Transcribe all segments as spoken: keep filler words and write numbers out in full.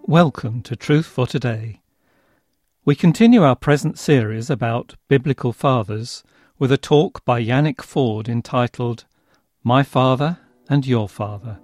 Welcome to Truth for Today. We continue our present series about biblical fathers with a talk by Yannick Ford entitled My Father and Your Father.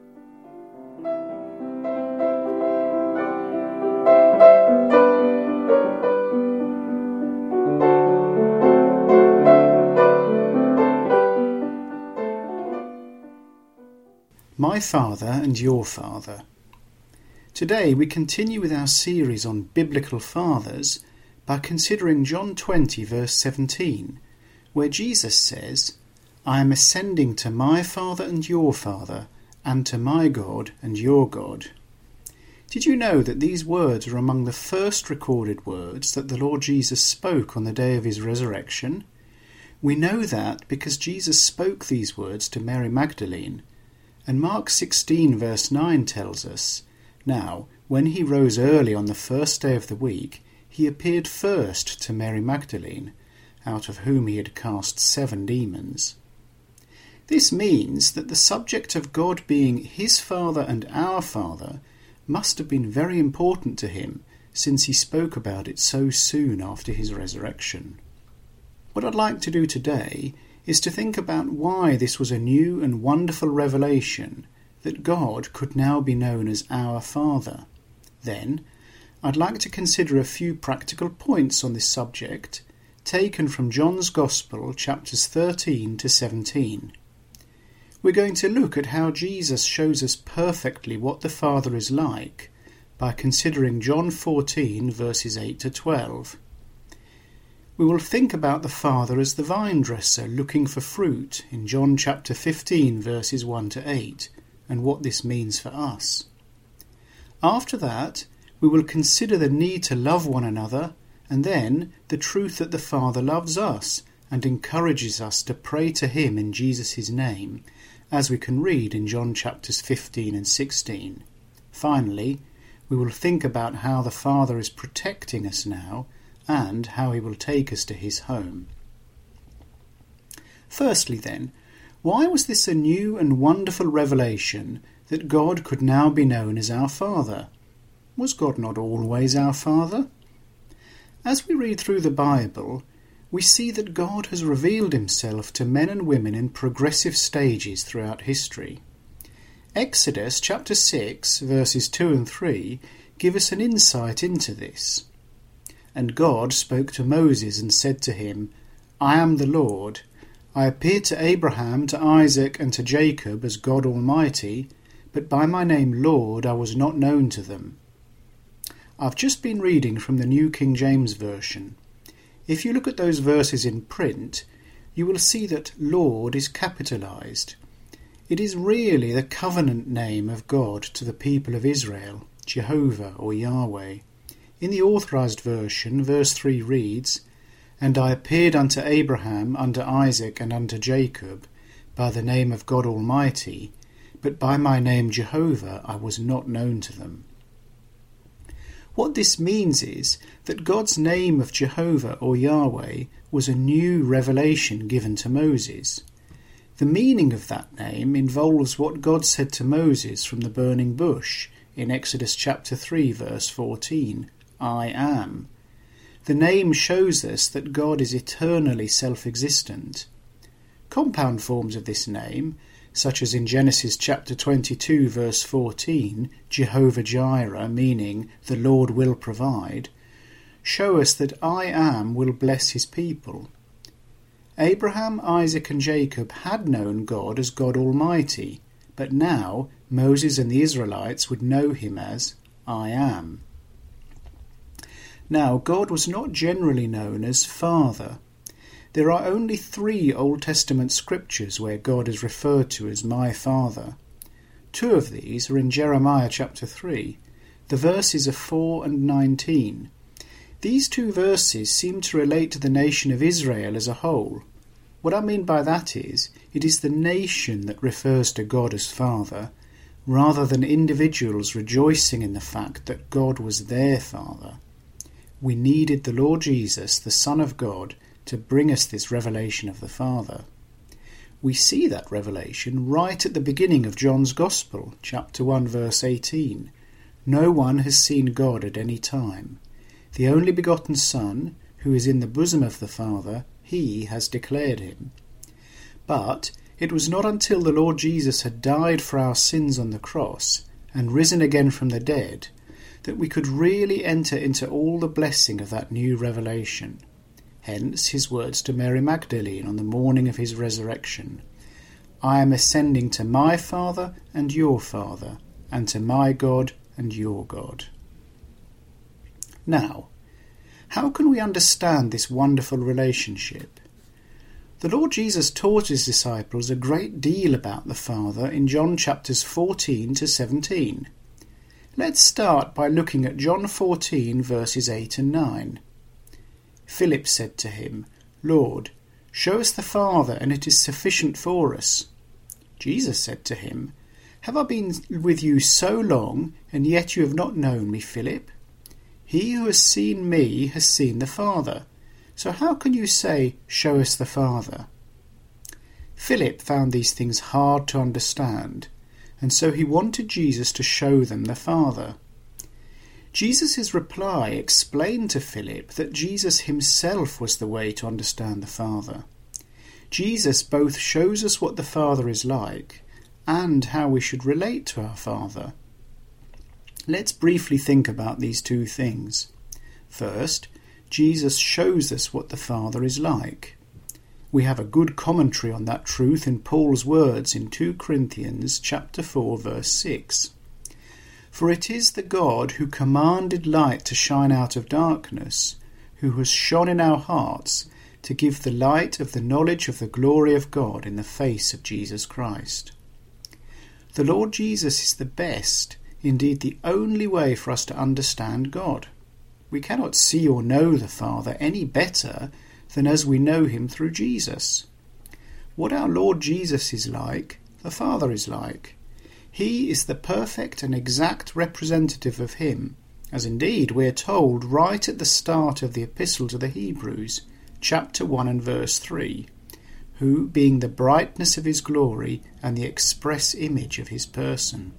My Father and Your Father. Today we continue with our series on biblical fathers by considering John twenty verse seventeen, where Jesus says, I am ascending to my Father and your Father, and to my God and your God. Did you know that these words are among the first recorded words that the Lord Jesus spoke on the day of his resurrection? We know that because Jesus spoke these words to Mary Magdalene. And Mark sixteen verse nine tells us, Now, when he rose early on the first day of the week, he appeared first to Mary Magdalene, out of whom he had cast seven demons. This means that the subject of God being his Father and our Father must have been very important to him, since he spoke about it so soon after his resurrection. What I'd like to do today is to think about why this was a new and wonderful revelation that God could now be known as our Father. Then, I'd like to consider a few practical points on this subject, taken from John's Gospel, chapters thirteen to seventeen. We're going to look at how Jesus shows us perfectly what the Father is like by considering John fourteen, verses eight to twelve. We will think about the Father as the vine dresser looking for fruit in John chapter fifteen, verses one to eight, and what this means for us. After that, we will consider the need to love one another, and then the truth that the Father loves us and encourages us to pray to him in Jesus' name, as we can read in John chapters fifteen and sixteen. Finally, we will think about how the Father is protecting us now, and how he will take us to his home. Firstly then, why was this a new and wonderful revelation that God could now be known as our Father? Was God not always our Father? As we read through the Bible, we see that God has revealed himself to men and women in progressive stages throughout history. Exodus chapter six, verses two and three give us an insight into this. And God spoke to Moses and said to him, I am the Lord. I appeared to Abraham, to Isaac, and to Jacob as God Almighty, but by my name Lord I was not known to them. I've just been reading from the New King James Version. If you look at those verses in print, you will see that Lord is capitalized. It is really the covenant name of God to the people of Israel, Jehovah or Yahweh. In the Authorized Version, verse three reads, And I appeared unto Abraham, unto Isaac, and unto Jacob, by the name of God Almighty, but by my name Jehovah I was not known to them. What this means is that God's name of Jehovah or Yahweh was a new revelation given to Moses. The meaning of that name involves what God said to Moses from the burning bush in Exodus chapter three, verse fourteen. I am. The name shows us that God is eternally self-existent. Compound forms of this name, such as in Genesis chapter twenty-two verse fourteen, Jehovah-Jireh, meaning the Lord will provide, show us that I am will bless his people. Abraham, Isaac and Jacob had known God as God Almighty, but now Moses and the Israelites would know him as I am. Now, God was not generally known as Father. There are only three Old Testament scriptures where God is referred to as my Father. Two of these are in Jeremiah chapter three. The verses are four and nineteen. These two verses seem to relate to the nation of Israel as a whole. What I mean by that is, it is the nation that refers to God as Father, rather than individuals rejoicing in the fact that God was their Father. We needed the Lord Jesus, the Son of God, to bring us this revelation of the Father. We see that revelation right at the beginning of John's Gospel, chapter one, verse eighteen. No one has seen God at any time. The only begotten Son, who is in the bosom of the Father, he has declared him. But it was not until the Lord Jesus had died for our sins on the cross and risen again from the dead that we could really enter into all the blessing of that new revelation. Hence his words to Mary Magdalene on the morning of his resurrection. I am ascending to my Father and your Father, and to my God and your God. Now, how can we understand this wonderful relationship? The Lord Jesus taught his disciples a great deal about the Father in John chapters fourteen to seventeen. Let's start by looking at John fourteen verses eight and nine. Philip said to him, Lord, show us the Father, and it is sufficient for us. Jesus said to him, Have I been with you so long, and yet you have not known me, Philip? He who has seen me has seen the Father. So how can you say, Show us the Father? Philip found these things hard to understand, and so he wanted Jesus to show them the Father. Jesus' reply explained to Philip that Jesus himself was the way to understand the Father. Jesus both shows us what the Father is like and how we should relate to our Father. Let's briefly think about these two things. First, Jesus shows us what the Father is like. We have a good commentary on that truth in Paul's words in Second Corinthians chapter four verse six. For it is the God who commanded light to shine out of darkness, who has shone in our hearts to give the light of the knowledge of the glory of God in the face of Jesus Christ. The Lord Jesus is the best, indeed the only way for us to understand God. We cannot see or know the Father any better than as we know him through Jesus. What our Lord Jesus is like, the Father is like. He is the perfect and exact representative of him, as indeed we are told right at the start of the Epistle to the Hebrews, chapter one and verse three, who, being the brightness of his glory and the express image of his person.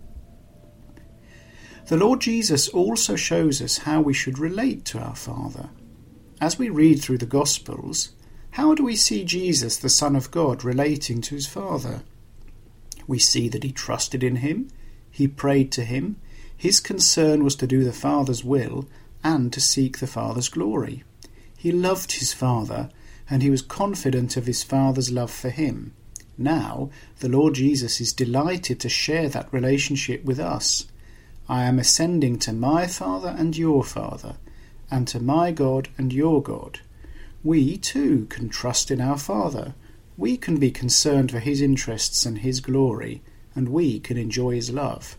The Lord Jesus also shows us how we should relate to our Father. As we read through the Gospels, how do we see Jesus, the Son of God, relating to his Father? We see that he trusted in him, he prayed to him, his concern was to do the Father's will and to seek the Father's glory. He loved his Father, and he was confident of his Father's love for him. Now, the Lord Jesus is delighted to share that relationship with us. I am ascending to my Father and your Father, and to my God and your God. We, too, can trust in our Father. We can be concerned for his interests and his glory, and we can enjoy his love.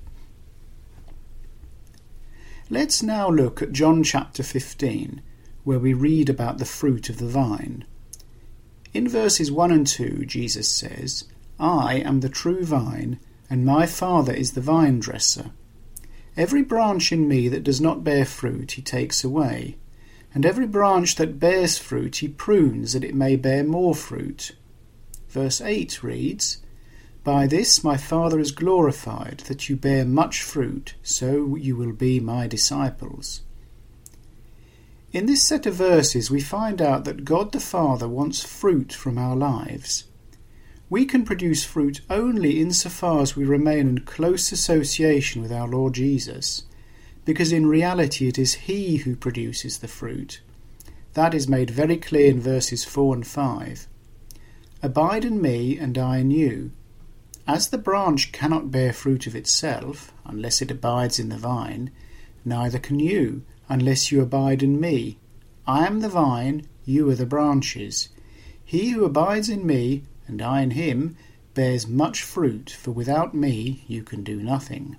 Let's now look at John chapter fifteen, where we read about the fruit of the vine. In verses one and two, Jesus says, I am the true vine, and my Father is the vine dresser. Every branch in me that does not bear fruit he takes away, and every branch that bears fruit he prunes that it may bear more fruit. Verse eight reads, By this my Father is glorified, that you bear much fruit, so you will be my disciples. In this set of verses we find out that God the Father wants fruit from our lives. We can produce fruit only insofar as we remain in close association with our Lord Jesus, because in reality it is he who produces the fruit. That is made very clear in verses four and five. Abide in me, and I in you. As the branch cannot bear fruit of itself, unless it abides in the vine, neither can you, unless you abide in me. I am the vine, you are the branches. He who abides in me, and I in him, bears much fruit, for without me you can do nothing.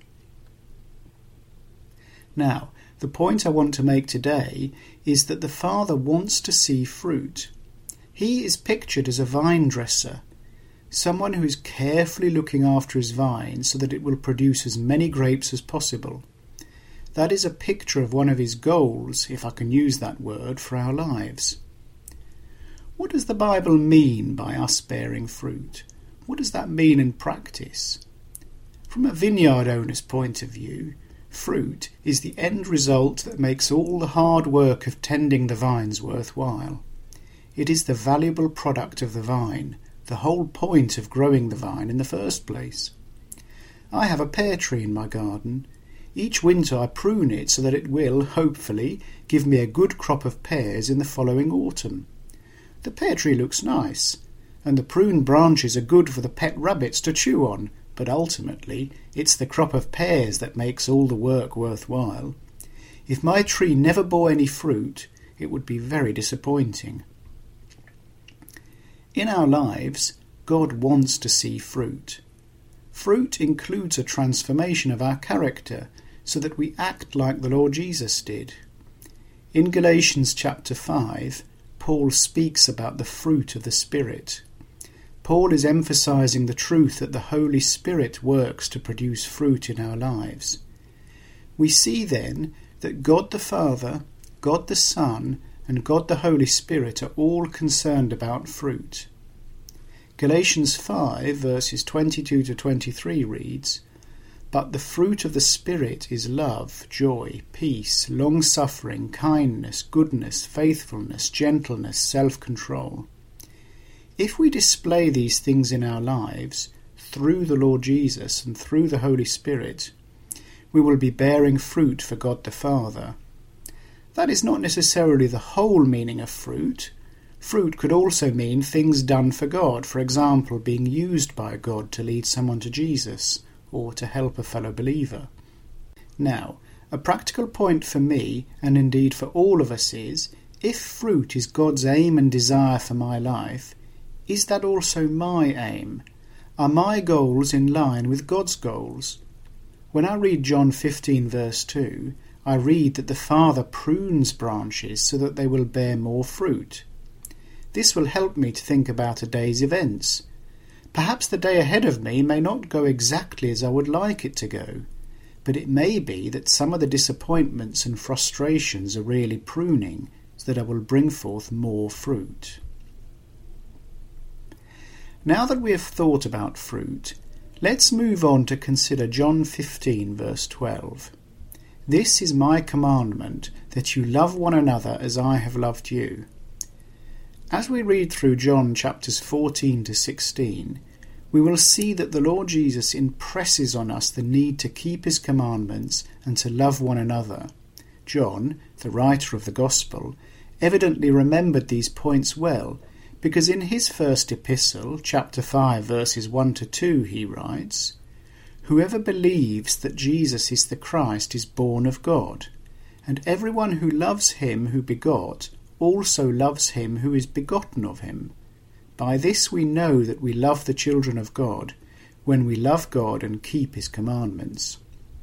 Now, the point I want to make today is that the Father wants to see fruit. He is pictured as a vine dresser, someone who is carefully looking after his vine so that it will produce as many grapes as possible. That is a picture of one of his goals, if I can use that word, for our lives. What does the Bible mean by us bearing fruit? What does that mean in practice? From a vineyard owner's point of view, Fruit is the end result that makes all the hard work of tending the vines worthwhile. It is the valuable product of the vine, the whole point of growing the vine in the first place. I have a pear tree in my garden. Each winter I prune it so that it will, hopefully, give me a good crop of pears in the following autumn. The pear tree looks nice, and the pruned branches are good for the pet rabbits to chew on, but ultimately it's the crop of pears that makes all the work worthwhile. If my tree never bore any fruit, it would be very disappointing. In our lives, God wants to see fruit. Fruit includes a transformation of our character so that we act like the Lord Jesus did. In Galatians chapter five, Paul speaks about the fruit of the Spirit. Paul is emphasizing the truth that the Holy Spirit works to produce fruit in our lives. We see then that God the Father, God the Son, and God the Holy Spirit are all concerned about fruit. Galatians five verses twenty-two to twenty-three reads, "But the fruit of the Spirit is love, joy, peace, long-suffering, kindness, goodness, faithfulness, gentleness, self-control." If we display these things in our lives through the Lord Jesus and through the Holy Spirit, we will be bearing fruit for God the Father. That is not necessarily the whole meaning of fruit. Fruit could also mean things done for God, for example, being used by God to lead someone to Jesus or to help a fellow believer. Now, a practical point for me, and indeed for all of us, is if fruit is God's aim and desire for my life, is that also my aim? Are my goals in line with God's goals? When I read John fifteen verse two, I read that the Father prunes branches so that they will bear more fruit. This will help me to think about a day's events. Perhaps the day ahead of me may not go exactly as I would like it to go, but it may be that some of the disappointments and frustrations are really pruning so that I will bring forth more fruit. Now that we have thought about fruit, let's move on to consider John fifteen verse twelve. "This is my commandment, that you love one another as I have loved you." As we read through John chapters fourteen to sixteen, we will see that the Lord Jesus impresses on us the need to keep his commandments and to love one another. John, the writer of the Gospel, evidently remembered these points well, because in his first epistle, chapter five, verses one to two, he writes, "Whoever believes that Jesus is the Christ is born of God, and everyone who loves him who begot also loves him who is begotten of him. By this we know that we love the children of God, when we love God and keep his commandments."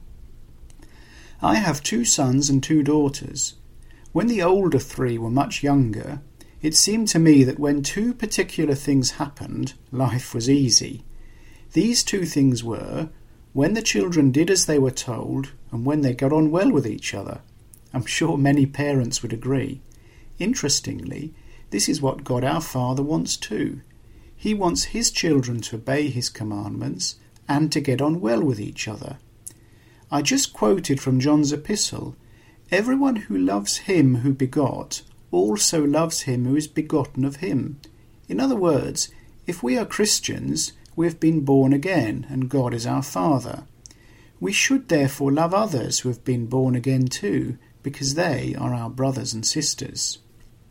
I have two sons and two daughters. When the older three were much younger, it seemed to me that when two particular things happened, life was easy. These two things were when the children did as they were told and when they got on well with each other. I'm sure many parents would agree. Interestingly, this is what God our Father wants too. He wants his children to obey his commandments and to get on well with each other. I just quoted from John's epistle, "Everyone who loves him who begot also loves him who is begotten of him." In other words, if we are Christians, we have been born again, and God is our Father. We should therefore love others who have been born again too, because they are our brothers and sisters.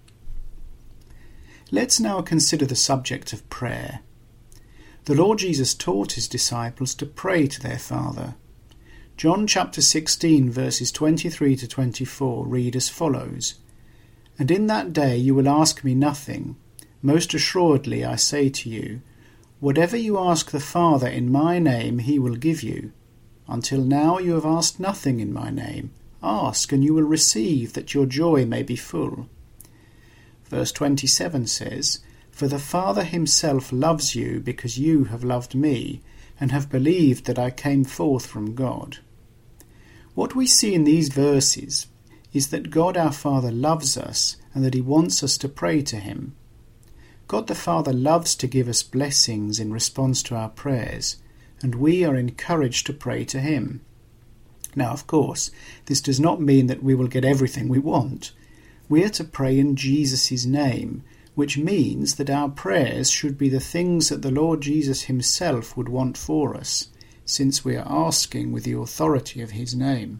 Let's now consider the subject of prayer. The Lord Jesus taught his disciples to pray to their Father. John chapter sixteen verses twenty-three to twenty-four read as follows, "And in that day you will ask me nothing. Most assuredly I say to you, whatever you ask the Father in my name he will give you. Until now you have asked nothing in my name. Ask, and you will receive, that your joy may be full." Verse twenty-seven says, "For the Father himself loves you because you have loved me, and have believed that I came forth from God." What we see in these verses is that God our Father loves us and that he wants us to pray to him. God the Father loves to give us blessings in response to our prayers, and we are encouraged to pray to him. Now, of course, this does not mean that we will get everything we want. We are to pray in Jesus' name, which means that our prayers should be the things that the Lord Jesus himself would want for us, since we are asking with the authority of his name.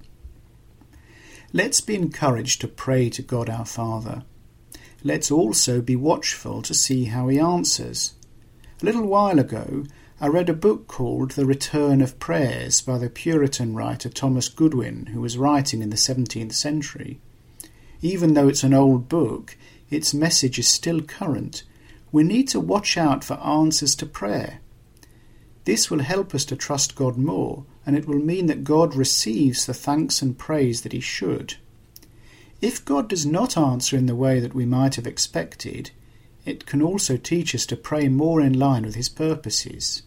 Let's be encouraged to pray to God our Father. Let's also be watchful to see how he answers. A little while ago, I read a book called The Return of Prayers by the Puritan writer Thomas Goodwin, who was writing in the seventeenth century. Even though it's an old book, its message is still current. We need to watch out for answers to prayer. This will help us to trust God more, and it will mean that God receives the thanks and praise that he should. If God does not answer in the way that we might have expected, it can also teach us to pray more in line with his purposes.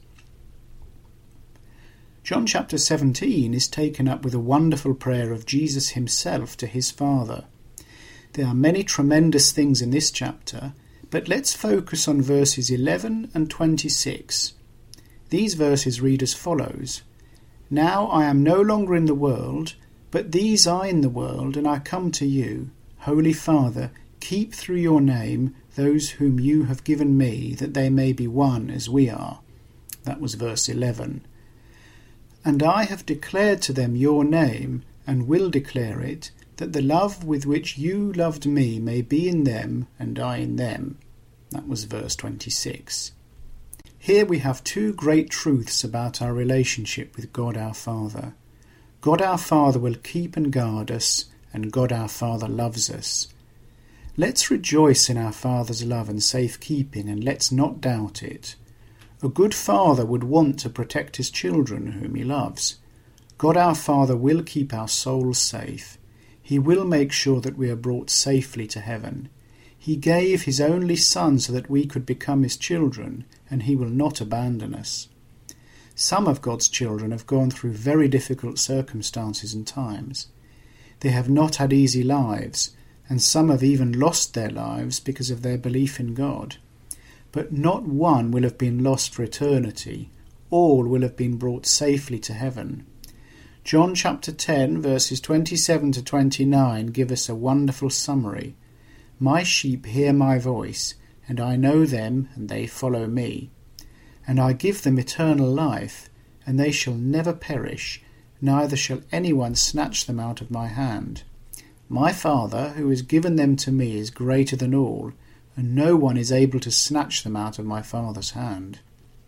John chapter seventeen is taken up with a wonderful prayer of Jesus himself to his Father. There are many tremendous things in this chapter, but let's focus on verses eleven and twenty-six. These verses read as follows: Now I am no longer in the world, but these are in the world, and I come to you. Holy Father, keep through your name those whom you have given me, that they may be one as we are. That was verse eleven. And I have declared to them your name, and will declare it, that the love with which you loved me may be in them, and I in them. That was verse twenty-six. Here we have two great truths about our relationship with God our Father. God our Father will keep and guard us, and God our Father loves us. Let's rejoice in our Father's love and safekeeping, and let's not doubt it. A good father would want to protect his children whom he loves. God our Father will keep our souls safe. He will make sure that we are brought safely to heaven. He gave his only Son so that we could become his children, and he will not abandon us. Some of God's children have gone through very difficult circumstances and times. They have not had easy lives, and some have even lost their lives because of their belief in God. But not one will have been lost for eternity. All will have been brought safely to heaven. John chapter ten, verses twenty-seven to twenty-nine give us a wonderful summary. My sheep hear my voice, and I know them, and they follow me. And I give them eternal life, and they shall never perish, neither shall anyone snatch them out of my hand. My Father, who has given them to me, is greater than all, and no one is able to snatch them out of my Father's hand.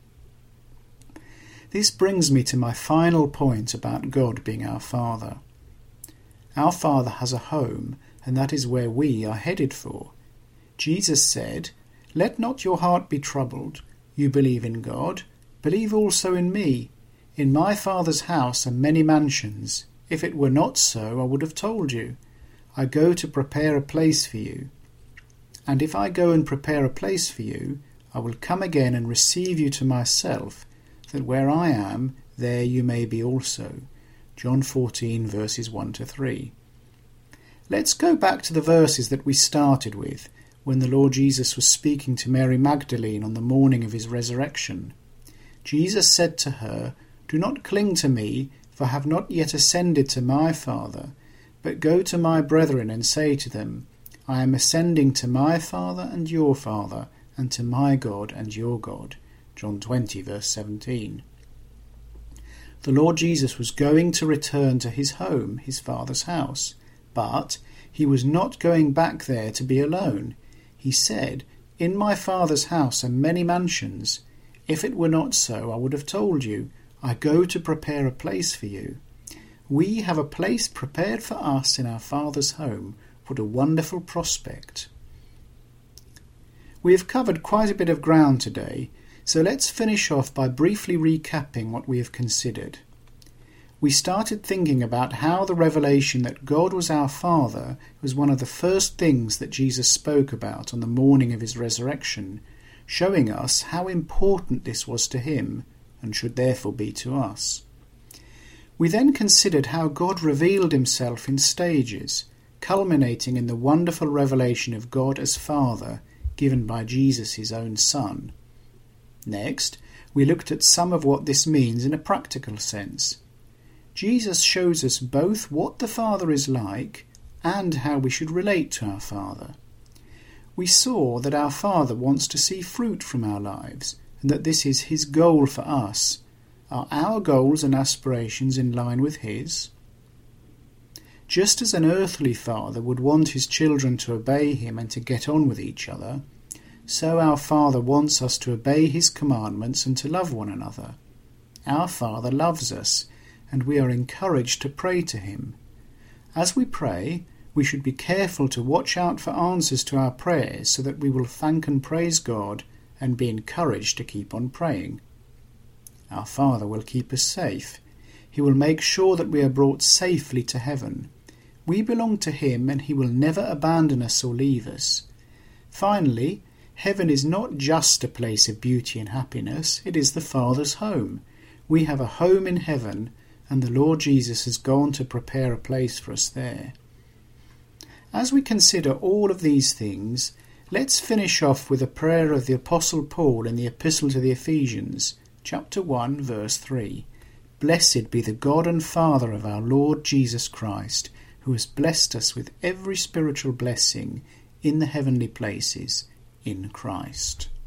This brings me to my final point about God being our Father. Our Father has a home, and that is where we are headed for. Jesus said, Let not your heart be troubled. You believe in God, believe also in me. In my Father's house are many mansions. If it were not so, I would have told you. I go to prepare a place for you. And if I go and prepare a place for you, I will come again and receive you to myself, that where I am, there you may be also. John fourteen, verses one to three. Let's go back to the verses that we started with, when the Lord Jesus was speaking to Mary Magdalene on the morning of his resurrection. Jesus said to her, Do not cling to me, for I have not yet ascended to my Father, but go to my brethren and say to them, I am ascending to my Father and your Father, and to my God and your God. John twenty, verse seventeen. The Lord Jesus was going to return to his home, his Father's house, but he was not going back there to be alone. He said, In my Father's house are many mansions. If it were not so, I would have told you. I go to prepare a place for you. We have a place prepared for us in our Father's home. What a wonderful prospect. We have covered quite a bit of ground today, so let's finish off by briefly recapping what we have considered. We started thinking about how the revelation that God was our Father was one of the first things that Jesus spoke about on the morning of his resurrection, showing us how important this was to him and should therefore be to us. We then considered how God revealed himself in stages, culminating in the wonderful revelation of God as Father given by Jesus, his own Son. Next, we looked at some of what this means in a practical sense. Jesus shows us both what the Father is like and how we should relate to our Father. We saw that our Father wants to see fruit from our lives, and that this is his goal for us. Are our goals and aspirations in line with his? Just as an earthly father would want his children to obey him and to get on with each other, so our Father wants us to obey his commandments and to love one another. Our Father loves us, and we are encouraged to pray to him. As we pray, we should be careful to watch out for answers to our prayers so that we will thank and praise God and be encouraged to keep on praying. Our Father will keep us safe. He will make sure that we are brought safely to heaven. We belong to him, and he will never abandon us or leave us. Finally, heaven is not just a place of beauty and happiness, it is the Father's home. We have a home in heaven, and the Lord Jesus has gone to prepare a place for us there. As we consider all of these things, let's finish off with a prayer of the Apostle Paul in the Epistle to the Ephesians, chapter one, verse three. Blessed be the God and Father of our Lord Jesus Christ, who has blessed us with every spiritual blessing in the heavenly places in Christ.